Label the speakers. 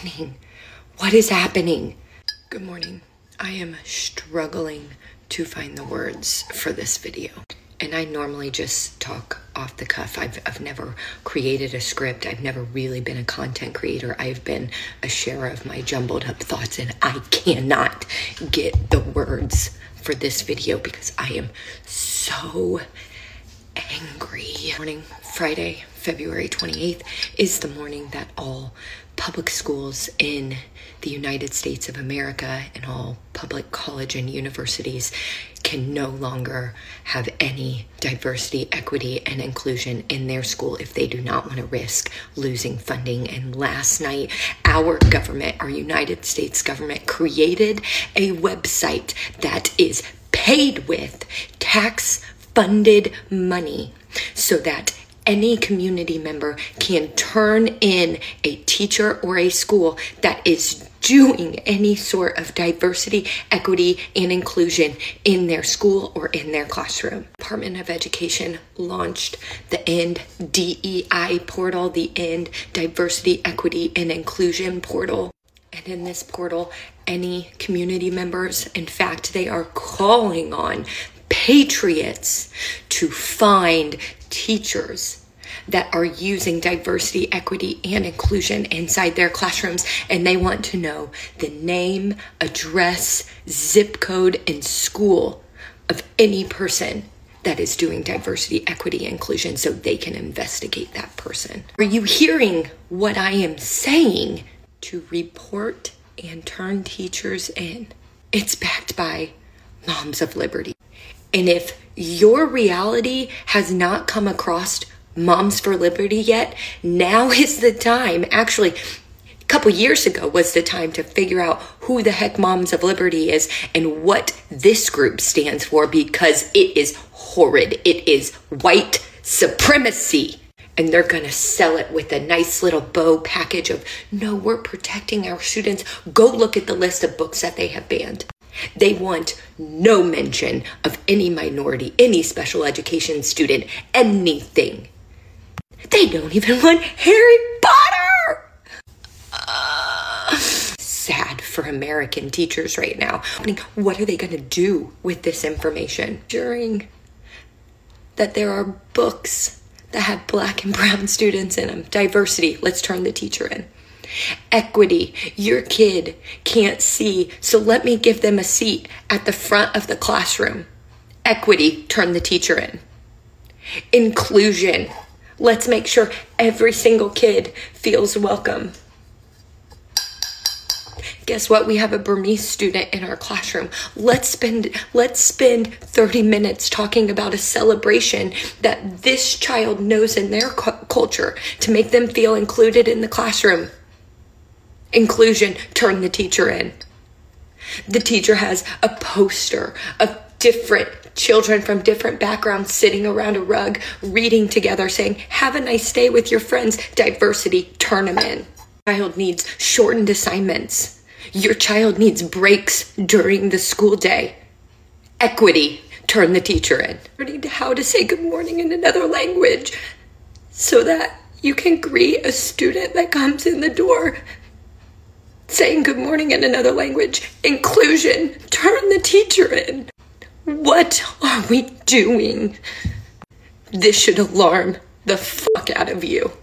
Speaker 1: happening? What is happening? Good morning. I am struggling to find the words for this video. And I normally just talk off the cuff. I've never created a script. I've never really been a content creator. I've been a sharer of my jumbled up thoughts, and I cannot get the words for this video because I am so angry. Morning, Friday, February 28th is the morning that all public schools in the United States of America and all public college and universities can no longer have any diversity, equity, and inclusion in their school if they do not want to risk losing funding. And last night, our government, our United States government, created a website that is paid with tax-funded money so that any community member can turn in a teacher or a school that is doing any sort of diversity, equity, and inclusion in their school or in their classroom. Department of Education launched the END DEI portal, the END Diversity, Equity, and Inclusion portal. And in this portal, any community members, in fact, they are calling on patriots to find teachers that are using diversity, equity, and inclusion inside their classrooms, and they want to know the name, address, zip code, and school of any person that is doing diversity, equity, and inclusion so they can investigate that person. Are you hearing what I am saying? To report and turn teachers in. It's backed by Moms of Liberty. And if your reality has not come across Moms for Liberty yet, now is the time. Actually, a couple years ago was the time to figure out who the heck Moms of Liberty is and what this group stands for, because it is horrid. It is white supremacy. And they're going to sell it with a nice little bow package of, no, we're protecting our students. Go look at the list of books that they have banned. They want no mention of any minority, any special education student, anything. They don't even want Harry Potter! Sad for American teachers right now. What are they going to do with this information? Ensuring that there are books that have Black and brown students in them. Diversity, let's turn the teacher in. Equity, your kid can't see, so let me give them a seat at the front of the classroom. Equity, turn the teacher in. Inclusion, let's make sure every single kid feels welcome. Guess what? We have a Burmese student in our classroom. Let's spend 30 minutes talking about a celebration that this child knows in their culture to make them feel included in the classroom. Inclusion, turn the teacher in. The teacher has a poster of different children from different backgrounds sitting around a rug, reading together, saying, have a nice day with your friends. Diversity, turn them in. Child needs shortened assignments. Your child needs breaks during the school day. Equity, turn the teacher in. Learning how to say good morning in another language so that you can greet a student that comes in the door saying good morning in another language. Inclusion, turn the teacher in. What are we doing? This should alarm the fuck out of you.